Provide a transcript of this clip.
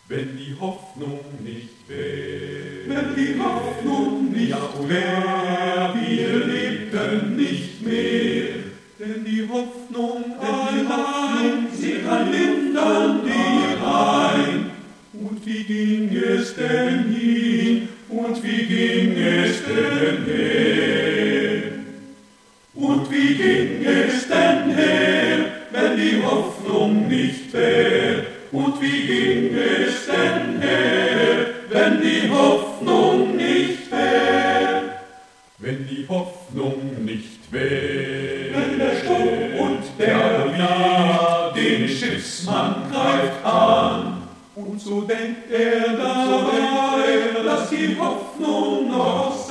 wenn die Hoffnung nicht wär. Wenn die Hoffnung nicht wär, wir lebten nicht mehr. Denn die Hoffnung Allein, sie kann lindern die Pein. Und wie ging es denn hin? Und wie ging es denn her? Und wie ging es denn her, wenn die Hoffnung nicht wär? Und wie ging es denn her, wenn die Hoffnung nicht wär? Wenn die Hoffnung nicht wär. Wenn der Sturm und der Wind den Schiffsmann greift an, Und so denkt er so denkt er, dass die Hoffnung noch